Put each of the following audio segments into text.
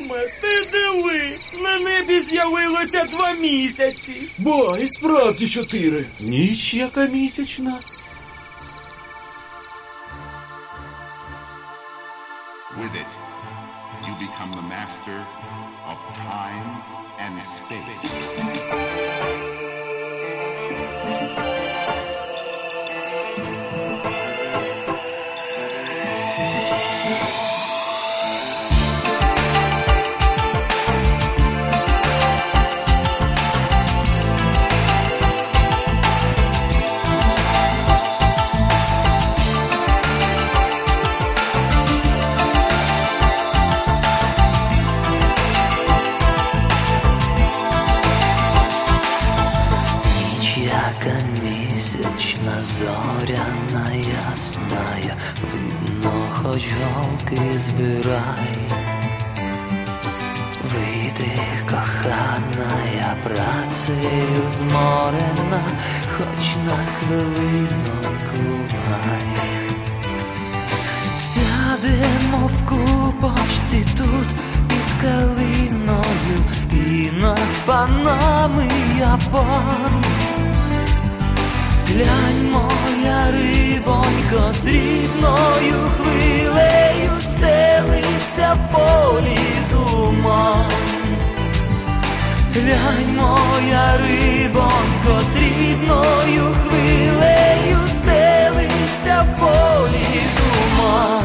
Мама, ти диви, на небі з'явилося 2 місяці. Ба, і справді 4. Ніч яка місячна. With it, you become the master of time and space. Місячна, зоряна, ясная, видно, хоч голки збирай. Вийди, коханая, працею зморена, хоч на хвилинку бувай. Сядемо в купочці тут під калиною, і над панами я пан. Глянь, моя рибонько, срібною хвилею стелиться в полі туман. Глянь, моя рибонько, срібною хвилею стелиться в полі туман.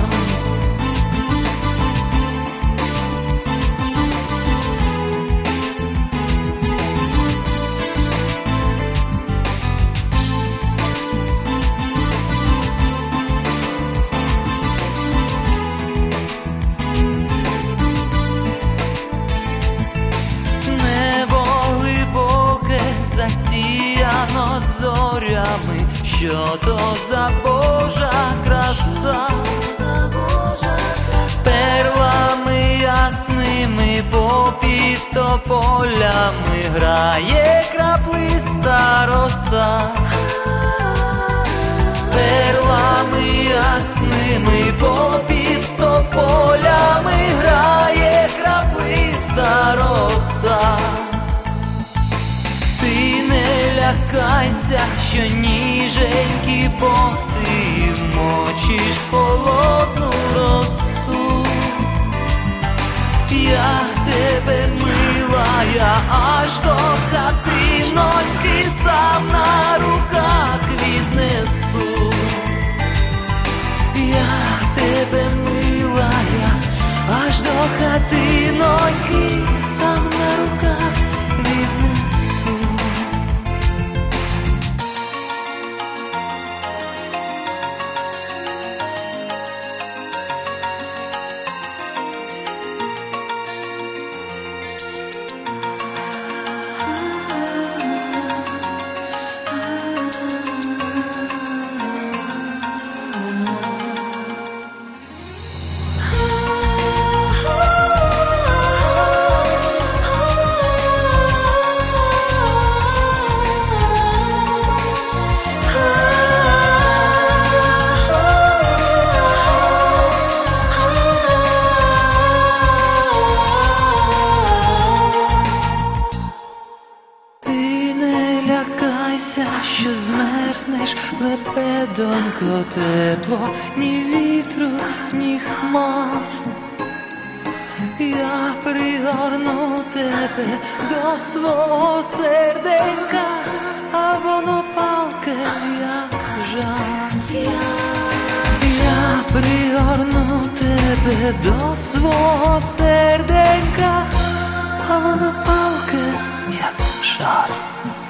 Засіяно зорями, що то за Божа краса, перлами ясними попід тополями грає краплиста роса. Перлами ясними попід тополями грає краплиста роса. Ти не лякайся, що ніженькі боси мочиш холодну росу. Я тебе милая, аж до хатиноньки сам на руках віднесу. Я тебе милая, аж до хатиноньки сам на руках віднесу. Що змерзнеш, лебедонько, тепло, ні вітру, ні хмар. Я пригорну тебе до свого серденька, а воно палке, як жар. Я пригорну тебе до свого серденька, а воно палке, як жар.